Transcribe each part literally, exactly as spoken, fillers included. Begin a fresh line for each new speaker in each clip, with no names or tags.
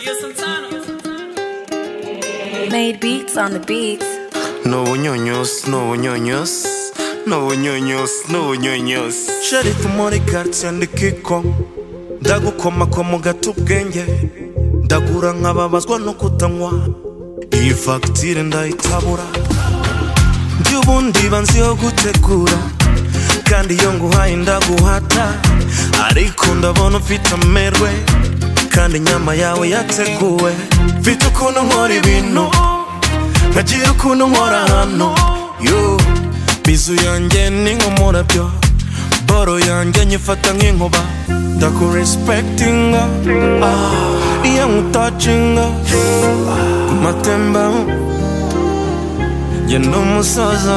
Made beats on the beats.
No ñoños, no ñoños, no ñoños, no ñoños. Sheriff muri quartier ndikiko ndagukoma ko mu gatubwenge ndagura nkababazwa no kutanywa iyi facture ndayitabura ndi ubundi banziho gutegura kandi iyo nguhaye ndaguhata ariko ndabona ufite amerwe kandi inyama yawe yateguwe mfite ukuntu nkora ibintu nkagira ukuntu nkora hano yo bizu yanjye ni nk'umurabyo boro yanjye nyifata nk'inkuba ndakurespectinga ah, iyo nkutouchinga ku matemba njye n'umusaza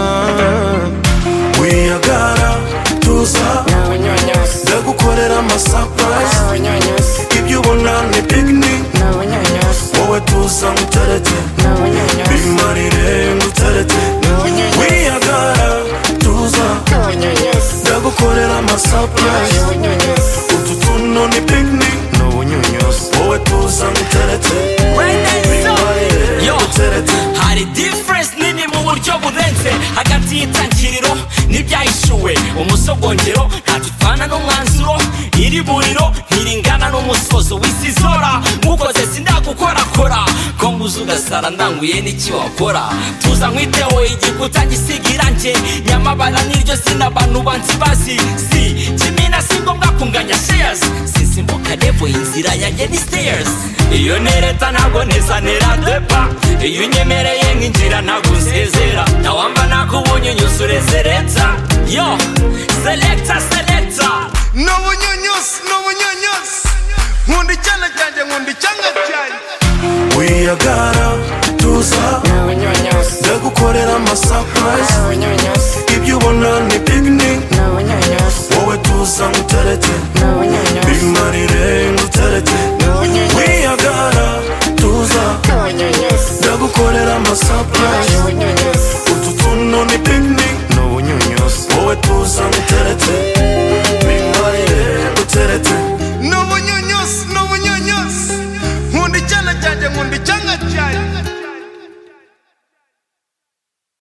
wiyagara tuza ndagukorera ama surprise ibyo ubona ni picnic wowe tuza nguterete bimarire nguterete wiyagara tuza ndagukorera ama surprise utu tuno ni picnic wowe tuza nguterete bimarire nguterete.
Hari difference nini mu buryo burenze hagati y'itangiriro n'ibyahishuwe umusogongero ntadupfana n'umwanzuro iri buriro ntiringana n'umusozo wisizora mukoze sindagukorakora ko nguze ugasara ndanguye n'iki wakora tuza nkwiteho igikuta gisigira nje nyamabara n'iryo sina abantu banzi bazi si kimina si ngombwa kunganya shares sinsimbuka level inzira yanjye ni stairs iyo nereta ntabwo neza neradepa iyo unyemereye nk'injira ntabwo nsezera nawamba nakubonye nyusurezereta yo selecta selecta
no bunyonyos no bunyonyos nkundi cyane cyane nkundi cyane cyane wiyagara tuza ndagukorera ama surprise ibyo ubona ni picnic wowe tuza nguterete bimarire nguterete